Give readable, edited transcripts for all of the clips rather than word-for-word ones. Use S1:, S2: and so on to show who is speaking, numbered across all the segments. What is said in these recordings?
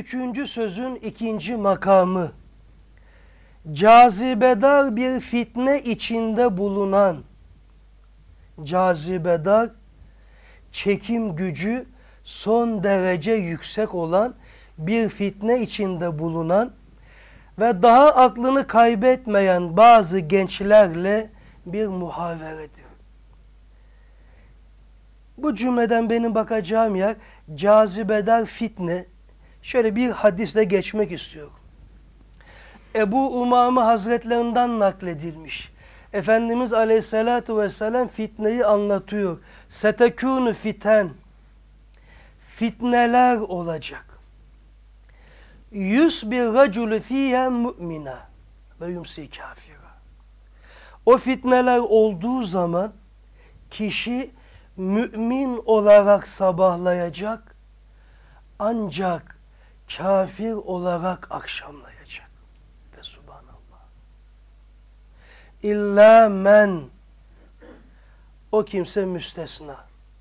S1: 33. sözün 2. makamı. Cazibedar bir fitne içinde bulunan, cazibedar, çekim gücü son derece yüksek olan bir fitne içinde bulunan ve daha aklını kaybetmeyen bazı gençlerle bir muhaveredir. Bu cümleden benim bakacağım yer cazibedar fitne. Şöyle bir hadisle geçmek istiyorum. Ebu Umame Hazretlerinden nakledilmiş. Efendimiz Aleyhisselatü Vesselam fitneyi anlatıyor. Setekûnü fiten. Fitneler olacak. Yusbir racülü fîhâ mu'mina ve yumsi kafira. O fitneler olduğu zaman kişi mümin olarak sabahlayacak, ancak kafir olarak akşamlayacak. Ve subhanallah. İlla men, o kimse müstesna.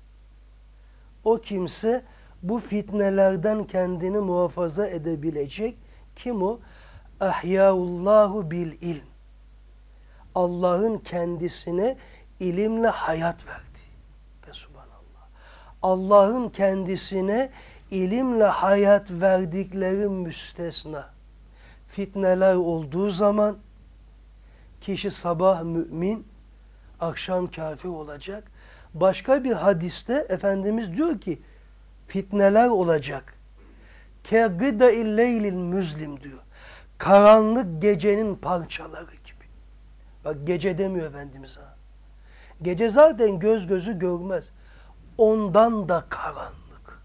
S1: O kimse bu fitnelerden kendini muhafaza edebilecek. Kim o? Ahyâullahu bil ilm. Allah'ın kendisine ilimle hayat verdi. Ve subhanallah. Allah'ın kendisine ilimle hayat verdikleri müstesna. Fitneler olduğu zaman kişi sabah mümin, akşam kafir olacak. Başka bir hadiste Efendimiz diyor ki fitneler olacak. Ke gıda'il leylil müzlim diyor. Karanlık gecenin parçaları gibi. Bak gece demiyor Efendimiz ha. Gece zaten göz gözü görmez. Ondan da karanlık.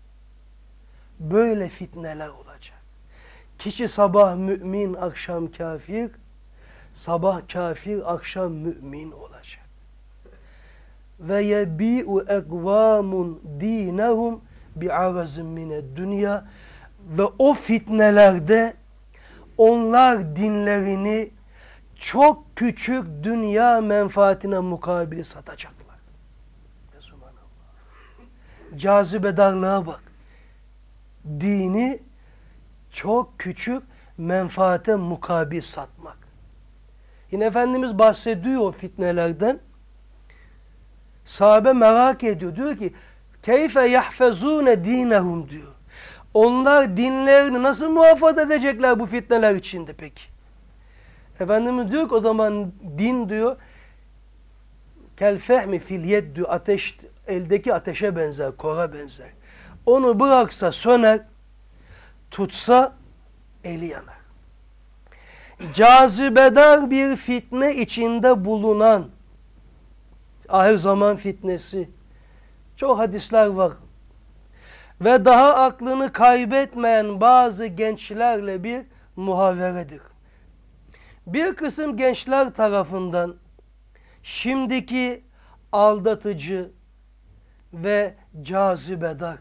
S1: Böyle fitneler olacak. Kişi sabah mümin, akşam kafir, sabah kafir, akşam mümin olacak. Ve yebi'u ekvamun dinehum bi'arazim mined dünya, ve o fitnelerde onlar dinlerini çok küçük dünya menfaatine mukabil satacaklar. Cazibedarlığa bak. Dini çok küçük menfaate mukabil satmak. Yine Efendimiz bahsediyor o fitnelerden. Sahabe merak ediyor. Diyor ki keyfe yahfezune dinehum diyor. Onlar dinlerini nasıl muhafaza edecekler bu fitneler içinde peki? Efendimiz diyor ki o zaman din diyor kel fehmi fil yed diyor, ateş, eldeki ateşe benzer, kora benzer. Onu bıraksa söner, tutsa eli yanar. Cazibedar bir fitne içinde bulunan, ahir zaman fitnesi, çok hadisler var. Ve daha aklını kaybetmeyen bazı gençlerle bir muhaveredir. Bir kısım gençler tarafından şimdiki aldatıcı ve cazibedar,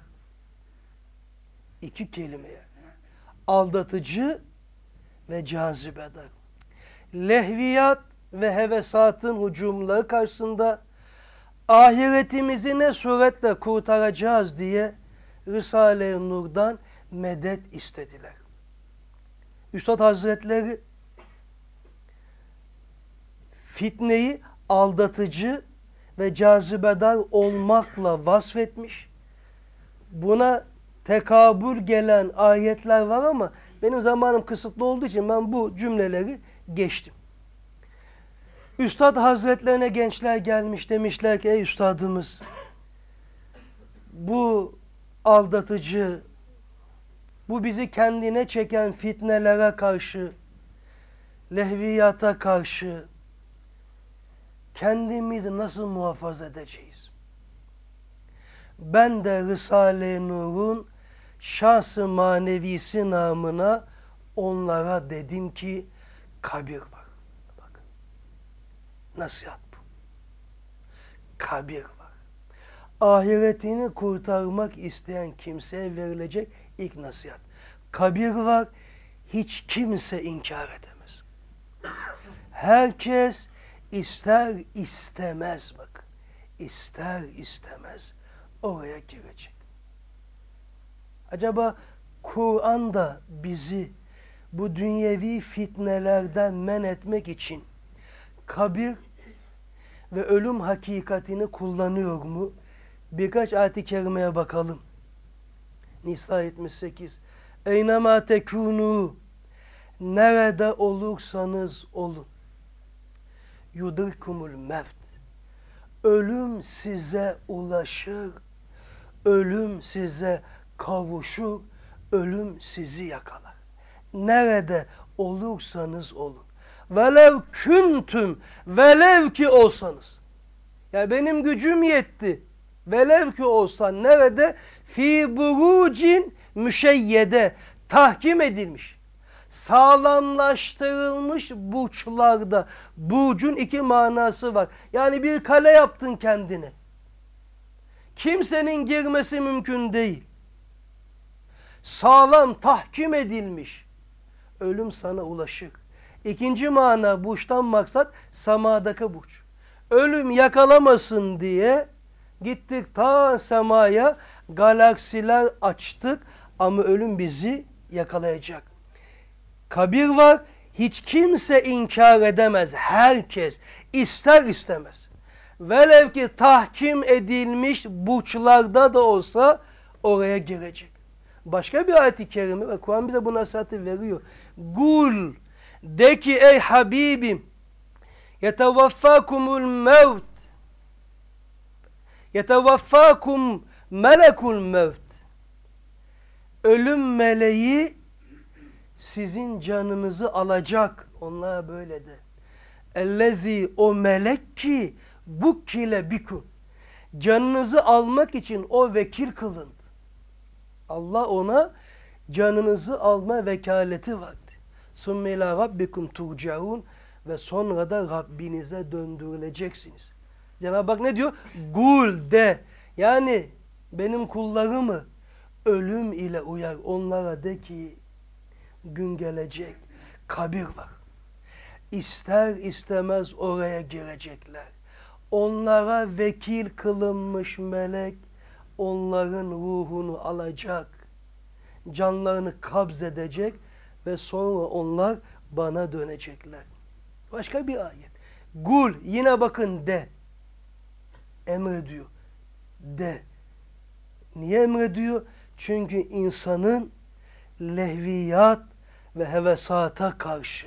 S1: iki kelimeye, aldatıcı ve cazibedar, lehviyat ve hevesatın hücumları karşısında ahiretimizi ne suretle kurtaracağız diye Risale-i Nur'dan medet istediler. Üstad Hazretleri fitneyi aldatıcı ve cazibedar olmakla vasfetmiş. Buna tekabül gelen ayetler var ama benim zamanım kısıtlı olduğu için ben bu cümleleri geçtim. Üstad Hazretlerine gençler gelmiş, demişler ki ey üstadımız, bu aldatıcı, bu bizi kendine çeken fitnelere karşı, lehviyata karşı kendimizi nasıl muhafaza edeceğiz? Ben de Risale-i Nur'un şahs-ı manevisi namına onlara dedim ki kabir var. Bakın. Nasihat bu. Kabir var. Ahiretini kurtarmak isteyen kimseye verilecek ilk nasihat. Kabir var. Hiç kimse inkar edemez. Herkes ister istemez bak. İster istemez oraya girecek. Acaba Kur'an da bizi bu dünyevi fitnelerden men etmek için kabir ve ölüm hakikatini kullanıyor mu? Birkaç ayet-i kerimeye bakalım. Nisa 78. Eynema tekûnû, nerede olursanız olun. Yudrikumul mevt, ölüm size ulaşır, ölüm size kavuşur, ölüm sizi yakalar. Nerede olursanız olun. Velev küntüm, velev ki olsanız. Ya benim gücüm yetti. Velev ki olsan nerede? Fi burucin müşeyyede, tahkim edilmiş, sağlamlaştırılmış burçlarda. Burcun iki manası var. Yani bir kale yaptın kendine. Kimsenin girmesi mümkün değil. Sağlam, tahkim edilmiş. Ölüm sana ulaşır. İkinci mana, burçtan maksat semadaki burç. Ölüm yakalamasın diye gittik ta semaya, galaksiler açtık ama ölüm bizi yakalayacak. Kabir var, hiç kimse inkar edemez. Herkes ister istemez. Velev ki tahkim edilmiş burçlarda da olsa oraya girecek. Başka bir ayet-i kerime ve Kur'an bize bu nasihati veriyor. Gul, de ki ey Habibim, yetevaffakumul mevt, yetevaffakum melekul mevt. Ölüm meleği sizin canınızı alacak. Onlara böyle de. Ellezi, o melek ki bukkile bikum. Canınızı almak için o vekil kılındı. Allah ona canınızı alma vekaleti vardı. Sümme ilâ rabbikum turcaun, ve sonra da Rabbinize döndürüleceksiniz. Cenab-ı Hak ne diyor? Gul, de. Yani benim kullarımı ölüm ile uyar. Onlara de ki gün gelecek. Kabir var. İster istemez oraya girecekler. Onlara vekil kılınmış melek onların ruhunu alacak. Canlarını kabz edecek ve sonra onlar bana dönecekler. Başka bir ayet. Gul, yine bakın, de. Emrediyor. De. Niye emrediyor? Çünkü insanın lehviyat ve hevesata karşı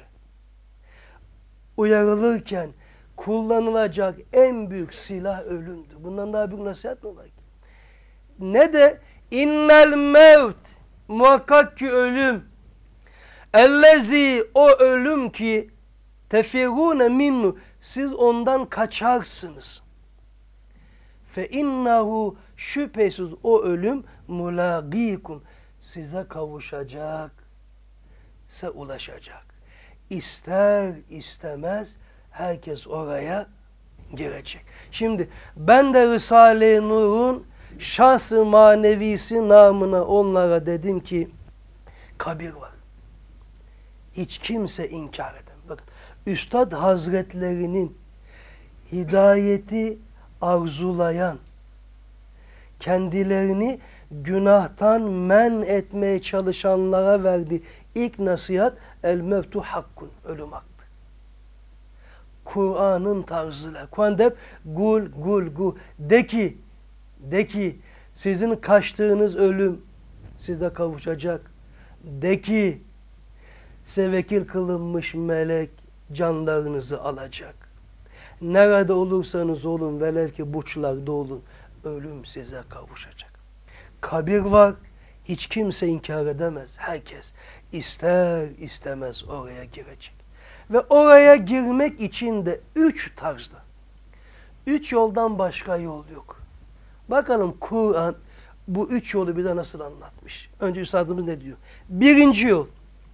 S1: uyarılırken kullanılacak en büyük silah ölümdür. Bundan daha büyük nasihat mı var ki? Ne de innel mevt, muhakkak ki ölüm, ellezi, o ölüm ki tefirune minnu, siz ondan kaçarsınız. Fe innehu, şüphesiz o ölüm mulagikum, size kavuşacak, size ulaşacak. İster istemez herkes oraya girecek. Şimdi ben de Risale-i Nur'un şahs-ı manevisi namına onlara dedim ki kabir var. Hiç kimse inkar edemez. Bakın, Üstad Hazretlerinin hidayeti arzulayan, kendilerini günahtan men etmeye çalışanlara verdiği ilk nasihat el mevtu hakkun, ölüm haktır. Kur'an'ın tarzıyla. Kur'an'da hep gul gul gul, de ki sizin kaçtığınız ölüm size kavuşacak. De ki size vekil kılınmış melek canlarınızı alacak. Nerede olursanız olun, velev ki burçlarda olun, ölüm size kavuşacak. Kabir var, hiç kimse inkar edemez. Herkes ister istemez oraya girecek. Ve oraya girmek için de 3 tarzda, 3 yoldan başka yol yok. Bakalım Kur'an bu 3 yolu bize nasıl anlatmış? Önce üstadımız ne diyor? Birinci yol,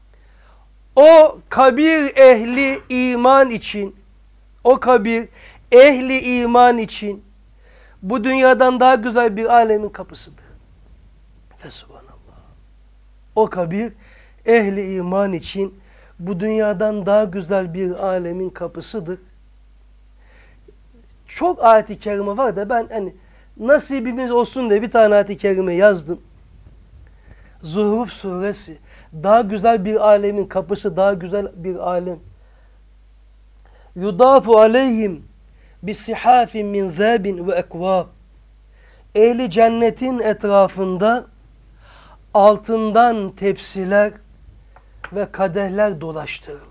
S1: o kabir ehli iman için, o kabir ehli iman için bu dünyadan daha güzel bir alemin kapısıdır. Fesubhanallah. O kabir ehli iman için bu dünyadan daha güzel bir alemin kapısıdır. Çok ayet-i kerime var da ben nasibimiz olsun diye bir tane ayet-i kerime yazdım. Zuhruf suresi. Daha güzel bir alemin kapısı, daha güzel bir alem. Yudafu aleyhim bisihafin min zâbin ve ekvâb. Ehli cennetin etrafında altından tepsiler ve kadehler dolaştırılır.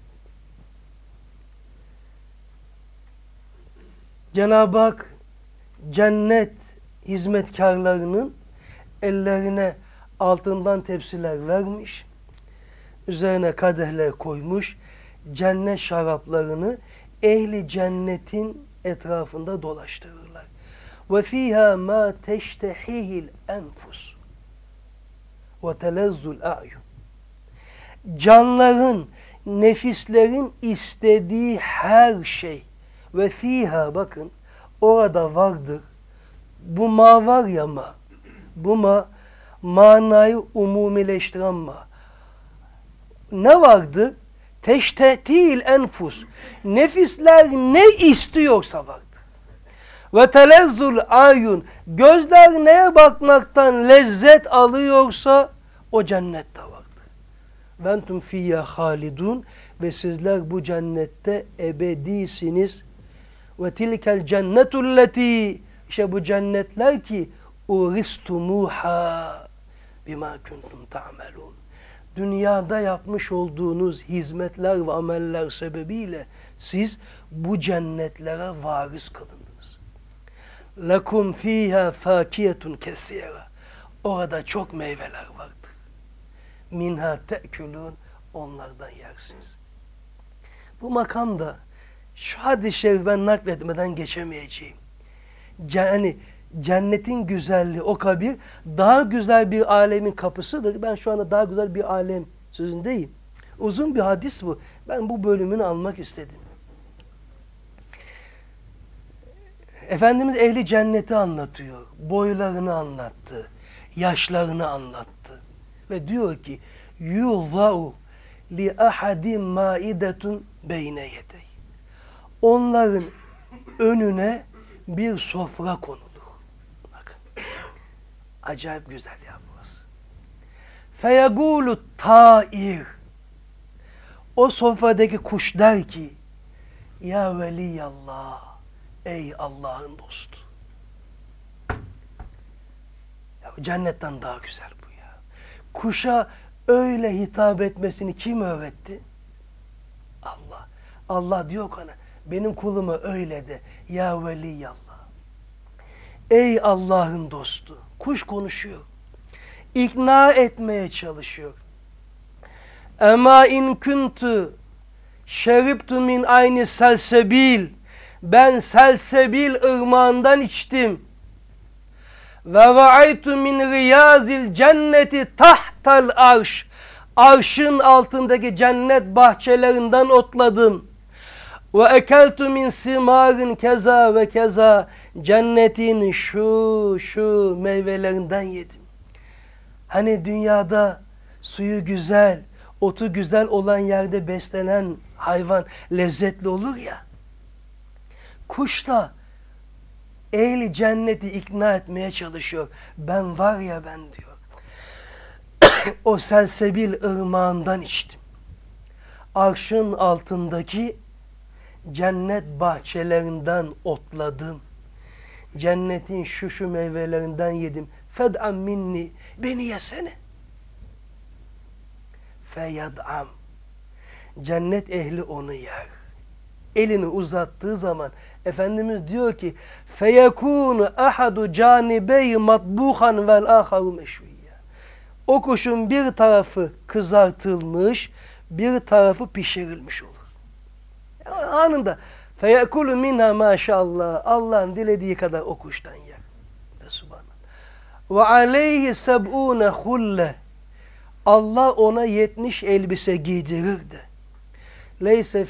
S1: Cenab-ı Hak cennet hizmetkarlarının ellerine altından tepsiler vermiş, üzerine kadehler koymuş, cennet şaraplarını ehli cennetin etrafında dolaştırırlar. Ve fiha ma teştehihil enfus ve telezzul a'yun. Canların, nefislerin istediği her şey ve fiha, bakın orada vardır. Bu ma var ya ma. Bu ma manayı umumileştiren ma. Ne vardır? Teştetil enfus. Nefisler ne istiyorsa vardır. Ve telezzul ayun. Gözler neye bakmaktan lezzet alıyorsa o cennette vardır. Ventum fiyya halidun. Ve sizler bu cennette ebedisiniz. Ve tilkel cennetulleti. İşte bu cennetler ki uristumuha bima kuntum ta'melun. Dünyada yapmış olduğunuz hizmetler ve ameller sebebiyle siz bu cennetlere varis kılındınız. Lekum fiha fakiyetun kesira. Orada çok meyveler vardır. Minha te'kulun. Onlardan yersiniz. Bu makamda şu hadis-i şerif ben nakletmeden geçemeyeceğim. Yani cennetin güzelliği o kabir daha güzel bir alemin kapısıdır. Ben şu anda daha güzel bir alem sözündeyim. Uzun bir hadis bu. Ben bu bölümünü almak istedim. Efendimiz ehli cenneti anlatıyor. Boylarını anlattı. Yaşlarını anlattı. Ve diyor ki yuzau li ahadin maidetun beyne yedey. Onların önüne bir sofra konulur. Bakın. Acayip güzel ya burası. Feyegulu ta'ir. O sofradaki kuş der ki ya veliyallah, ey Allah'ın dostu. Ya cennetten daha güzel bu ya. Kuşa öyle hitap etmesini kim öğretti? Allah. Allah diyor ki ona, benim kuluma öyle de ya veliyallah. Ey Allah'ın dostu. Kuş konuşuyor. İkna etmeye çalışıyor. Ema in kuntu şeribtu min ayni selsebil. Ben selsebil ırmağından içtim. Ve ra'aytu min riyazil cenneti tahtal arş. Arşın altındaki cennet bahçelerinden otladım. Ve ekeltu min simarin keza ve keza. Cennetin şu meyvelerinden yedim. Hani dünyada suyu güzel, otu güzel olan yerde beslenen hayvan lezzetli olur ya. Kuş da ehli cenneti ikna etmeye çalışıyor. Ben var ya ben diyor. O selsebil ırmağından içtim. Arşın altındaki cennet bahçelerinden otladım. Cennetin şu meyvelerinden yedim. Fed'am minni. Beni yesene. Feyad'am. Cennet ehli onu yer. Elini uzattığı zaman Efendimiz diyor ki feyekûnu ahadu canibey matbuhan vel âharu meşviyye. O kuşun bir tarafı kızartılmış, bir tarafı pişirilmiş olur. Yani anında feyekûlu minha maşallah. Allah'ın dilediği kadar o kuştan yer. Subhanallah. Ve aleyhi seb'ûne hulle. Allah ona 70 elbise giydirir de. Leyse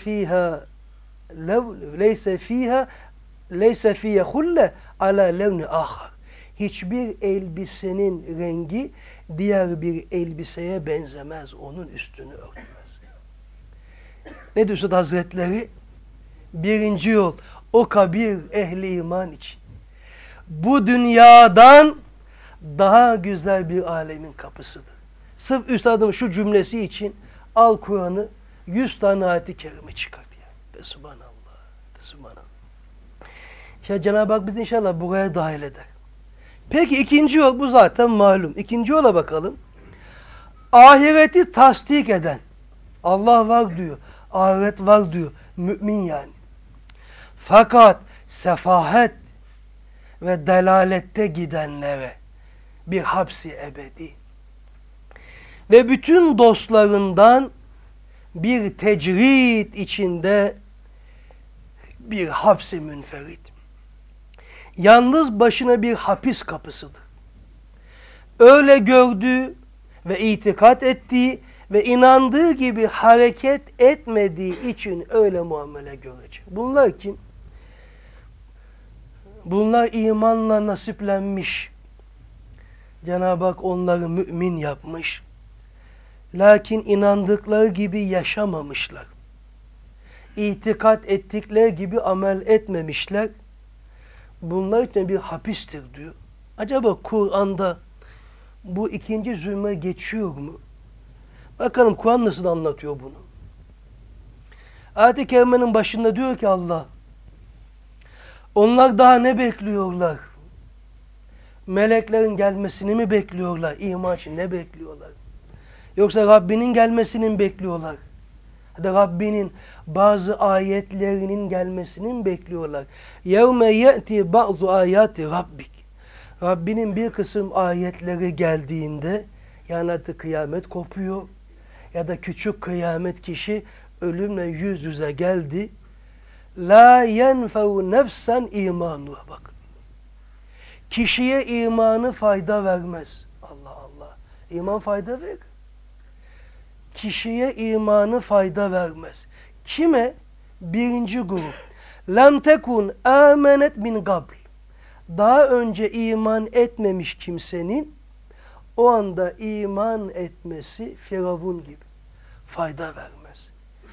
S1: fiha hulle ala levni ahar. Hiçbir elbisenin rengi diğer bir elbiseye benzemez. Onun üstünü örtmez. Ne diyor Üstad Hazretleri? Birinci yol o kabir ehli iman için. Bu dünyadan daha güzel bir alemin kapısıdır. Sırf üstadın şu cümlesi için al Kur'an'ı 100 tane ayet-i kerime çıkart yani. Subhanallah. Subhanallah. İşte Cenab-ı Hak bizi inşallah buraya dahil eder. Peki ikinci yol, bu zaten malum. İkinci yola bakalım. Ahireti tasdik eden, Allah var diyor, ahiret var diyor, mümin yani. Fakat sefahet ve delalette gidenlere bir hapsi ebedi ve bütün dostlarından bir tecrid içinde bir hapsi münferit. Yalnız başına bir hapis kapısıdır. Öyle gördüğü ve itikat ettiği ve inandığı gibi hareket etmediği için öyle muamele görecek. Bunlar kim? Bunlar imanla nasiplenmiş. Cenab-ı Hak onları mümin yapmış. Lakin inandıkları gibi yaşamamışlar. İtikat ettikleri gibi amel etmemişler. Bunlar için bir hapistir diyor. Acaba Kur'an'da bu ikinci zümre geçiyor mu? Bakalım Kur'an nasıl anlatıyor bunu. Ayet-i Kerime'nin başında diyor ki Allah, onlar daha ne bekliyorlar? Meleklerin gelmesini mi bekliyorlar? İman için ne bekliyorlar? Yoksa Rabbinin gelmesini mi bekliyorlar? Ya da Rabbinin bazı ayetlerinin gelmesini mi bekliyorlar? يَوْمَ يَأْتِ بَعْضُ آيَاتِ Rabbik. Rabbinin bir kısım ayetleri geldiğinde, yani artık kıyamet kopuyor ya da küçük kıyamet, kişi ölümle yüz yüze geldi. La yenfe'u nefsen imanu. Bak. Kişiye imanı fayda vermez. Allah Allah. İman fayda verir. Kişiye imanı fayda vermez. Kime? Birinci grup. Lem tekun amenet min qabl. Daha önce iman etmemiş kimsenin o anda iman etmesi Firavun gibi fayda vermez.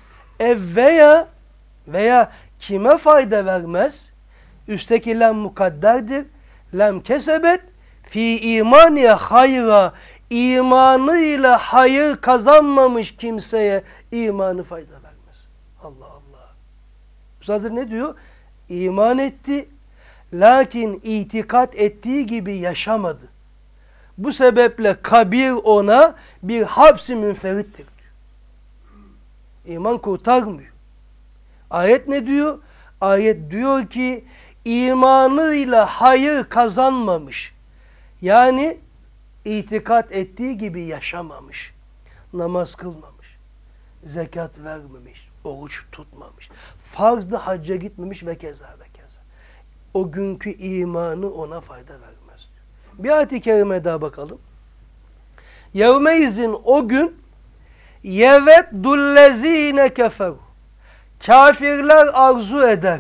S1: Veya kime fayda vermez? Üstteki lem mukadderdir. Lem kesebet fi imaniye hayra. İmanıyla hayır kazanmamış kimseye imanı fayda vermez. Allah Allah. Üstad ne diyor? İman etti. Lakin itikat ettiği gibi yaşamadı. Bu sebeple kabir ona bir hapsi münferittir diyor. İman kurtarmıyor. Ayet ne diyor? Ayet diyor ki imanıyla hayır kazanmamış. Yani itikat ettiği gibi yaşamamış. Namaz kılmamış. Zekat vermemiş. Oruç tutmamış. Farzlı hacca gitmemiş ve keza ve keza. O günkü imanı ona fayda vermez diyor. Bir ayet-i kerime daha bakalım. Yevmeizin o gün yeveddullezine keferu. Kafirler arzu eder.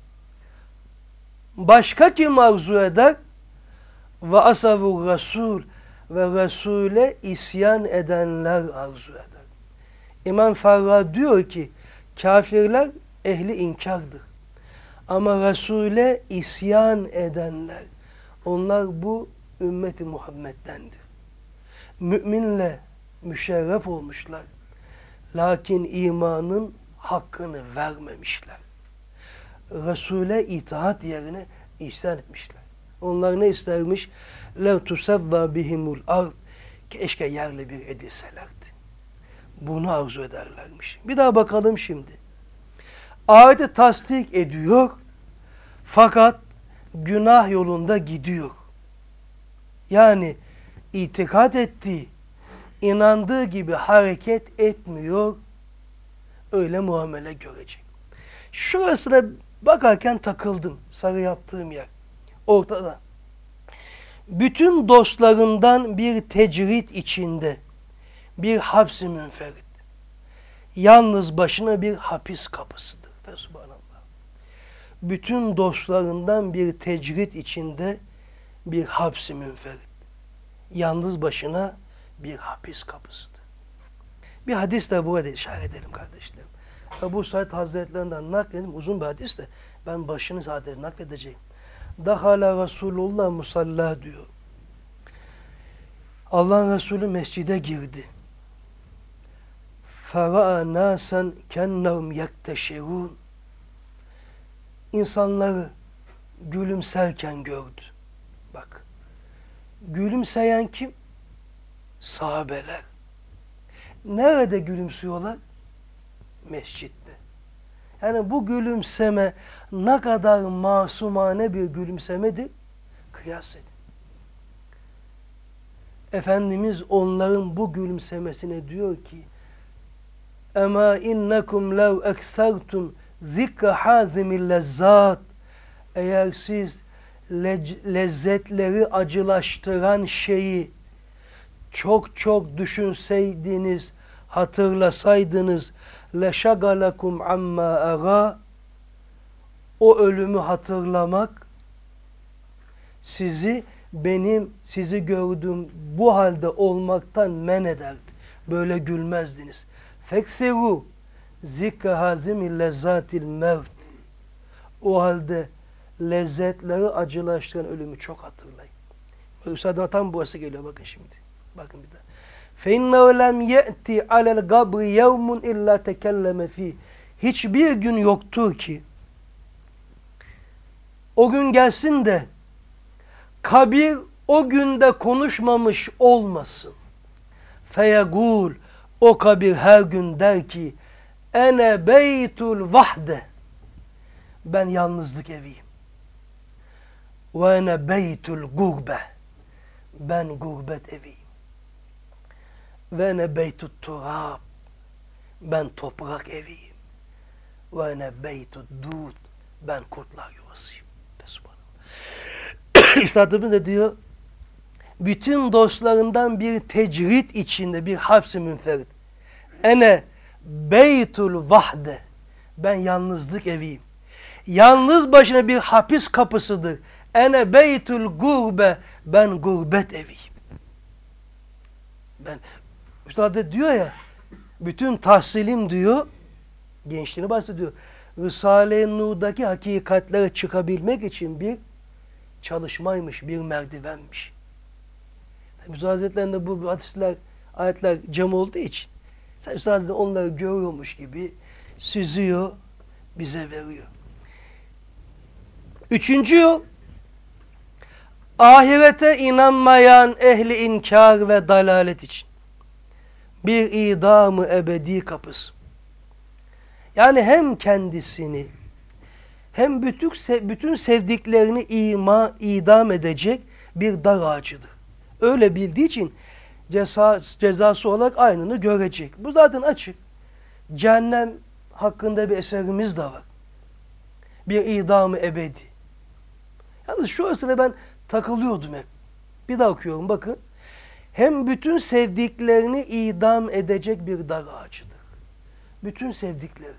S1: Başka kim arzu eder? Ve asavu Resul ve Resul'e isyan edenler arzu eder. İmam Farra diyor ki kafirler ehli inkardır. Ama Resul'e isyan edenler, onlar bu ümmeti Muhammed'dendir. Müminle müşerref olmuşlar. Lakin imanın hakkını vermemişler. Resul'e itaat yerine isyan etmişler. Onlar ne istermiş? لَوْ تُسَوَّى بِهِمُ الْاَرْضِ Keşke yerle bir edilselerdi. Bunu arzu ederlermiş. Bir daha bakalım şimdi. Ayeti tasdik ediyor. Fakat günah yolunda gidiyor. Yani itikat ettiği, inandığı gibi hareket etmiyor. Öyle muamele görecek. Şurasına bakarken takıldım. Sarı yaptığım yer. Ortada. Bütün dostlarından bir tecrit içinde, bir hapsi münferit. Yalnız başına bir hapis kapısıdır. Subhanallah. Bütün dostlarından bir tecrit içinde, bir hapsi münferit. Yalnız başına bir hapis kapısıdır. Bir hadis de burada işaret edelim kardeşlerim. Ebu Said Hazretlerinden nakledelim. Uzun bir hadis de ben başını zaten nakledeceğim. Dahala Resulullah musalla diyor. Allah'ın Resulü mescide girdi. فَرَأَ نَاسًا كَنَّهُمْ يَكْتَشِرُونَ İnsanları gülümserken gördü. Bak, gülümseyen kim? Sahabeler. Nerede gülümsüyorlar? Mescitte. Yani bu gülümseme ne kadar masumane bir gülümsemedir? Kıyas edin. Efendimiz onların bu gülümsemesine diyor ki اَمَا اِنَّكُمْ لَوْ اَكْسَرْتُمْ ذِكَّ حَازِمِ اللَّزَّاتِ Eğer siz lezzetleri acılaştıran şeyi çok çok düşünseydiniz, hatırlasaydınız لَشَغَلَكُمْ عَمَّا اَغَى O ölümü hatırlamak sizi gördüğüm bu halde olmaktan men ederdi. Böyle gülmezdiniz. فَكْسِرُوا ذِكَّ هَازِمِ لَزَّاتِ الْمَوْتِ O halde lezzetleri acılaştıran ölümü çok hatırlayın. Üstadına tam burası geliyor bakın şimdi. Bakın bir daha. فَاِنَّهُ لَمْ يَأْتِ عَلَى الْقَبْرِ يَوْمٌ اِلَّا تَكَلَّمَ ف۪يهِ Hiçbir gün yoktur ki o gün gelsin de kabir o günde konuşmamış olmasın. فَيَقُولُ O kabir her gün der ki ene beytul vahde ben yalnızlık eviyim. Ve ene beytul gurbe ben gurbet eviyim. Ve ene beytut turab ben toprak eviyim. Ve ene beytud dud ben kurtlar yuvasıyım. Üstadımız da diyor bütün dostlarından bir tecrit içinde bir hapsi münferit. Ene beytul vahde ben yalnızlık eviyim. Yalnız başına bir hapis kapısıdır. Ene beytul gurbe ben gurbet eviyim. Üstad diyor ya bütün tahsilim diyor gençliğini bahsediyor. Risale-i Nur'daki hakikatlere çıkabilmek için bir çalışmaymış, bir merdivenmiş. Üstad Hazretleri'nde bu hadisler, ayetler cem olduğu için sen Üstad Hazretleri onları görüyormuş gibi süzüyor, bize veriyor. Üçüncü yol, ahirete inanmayan ehli inkar ve dalalet için bir idam-ı ebedi kapısı. Yani hem kendisini hem bütün sevdiklerini idam edecek bir dar ağacıdır. Öyle bildiği için cezası olarak aynını görecek. Bu zaten açık. Cehennem hakkında bir eserimiz de var. Bir idam-ı ebedi. Yalnız şurasına ben takılıyordum hep. Bir daha okuyorum bakın. Hem bütün sevdiklerini idam edecek bir dar ağacıdır. Bütün sevdiklerini.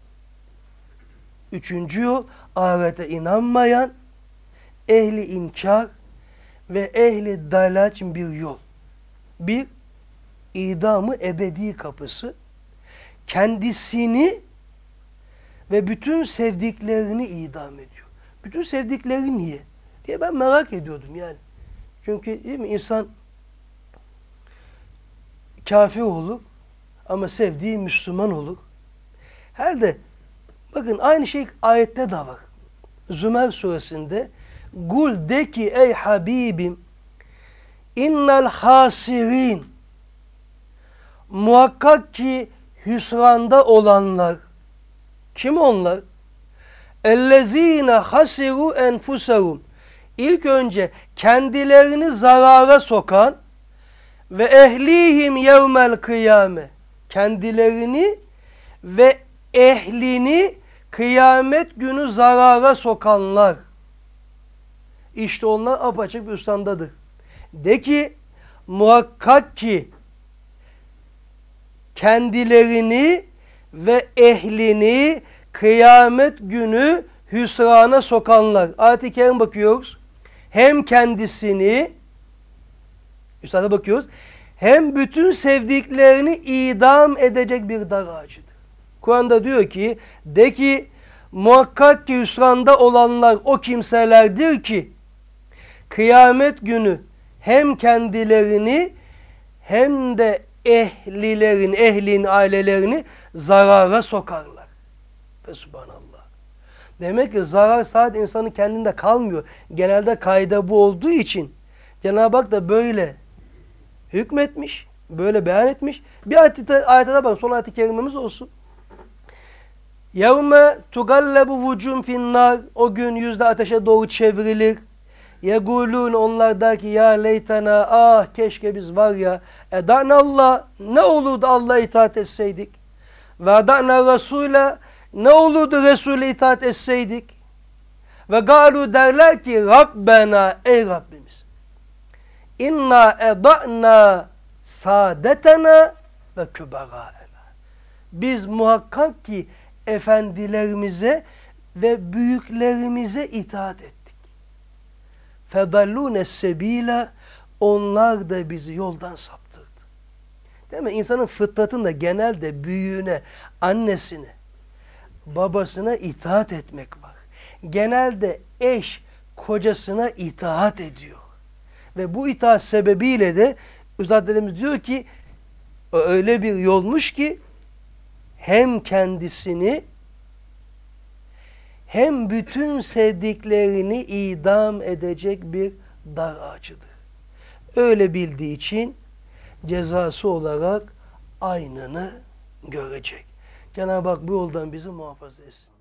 S1: Üçüncü yol, ahirete inanmayan, ehli inkar ve ehli dalal için bir yol. Bir, idam-ı ebedi kapısı. Kendisini ve bütün sevdiklerini idam ediyor. Bütün sevdikleri niye? Diye ben merak ediyordum yani. Çünkü değil mi, insan kafir olur ama sevdiği Müslüman olur. Herhalde bakın aynı şey ayette de var. Zümer suresinde Kul de ki ey Habibim innel hasirin muhakkak ki hüsranda olanlar kim onlar? Ellezine hasiru enfusehum İlk önce kendilerini zarara sokan ve ehlihim yevmel kıyame kendilerini ve ehlini kıyamet günü zarara sokanlar. İşte onlar apaçık bir üstandadır. De ki muhakkak ki kendilerini ve ehlini kıyamet günü hüsrana sokanlar. Ayet-i Kerim bakıyoruz. Hem kendisini Üstad'a bakıyoruz. Hem bütün sevdiklerini idam edecek bir dar ağacıdır. Kur'an'da diyor ki de ki muhakkak ki hüsranda olanlar o kimselerdir ki kıyamet günü hem kendilerini hem de ehlin, ailelerini zarara sokarlar. Ve subhanallah. Demek ki zarar sadece insanın kendinde kalmıyor. Genelde kaide bu olduğu için Cenab-ı Hak da böyle hükmetmiş, böyle beyan etmiş. Bir ayete bak, son ayet-i kerimemiz olsun. يَوْمَ تُغَلَّبُ وُجُمْ فِي النَّارِ O gün yüzde ateşe doğru çevrilir. يَقُولُونَ Onlar der ki ya leytena, ah keşke biz var ya Allah, ne olurdu Allah'a itaat etseydik. Ve adana Rasûle, ne olurdu Resul'e itaat etseydik. Ve galu derler ki Rabbena, ey Rabbimiz. İnna eda'na saadetena ve küberâena. Biz muhakkak ki efendilerimize ve büyüklerimize itaat ettik. Fedallûne sebîle, onlar da bizi yoldan saptırdı. Değil mi? İnsanın fıtratında genelde büyüğüne, annesine, babasına itaat etmek var. Genelde eş kocasına itaat ediyor. Ve bu itaat sebebiyle de üstadlarımız diyor ki öyle bir yolmuş ki hem kendisini hem bütün sevdiklerini idam edecek bir dar ağacıdır. Öyle bildiği için cezası olarak aynını görecek. Cenab-ı Hak bu yoldan bizi muhafaza etsin.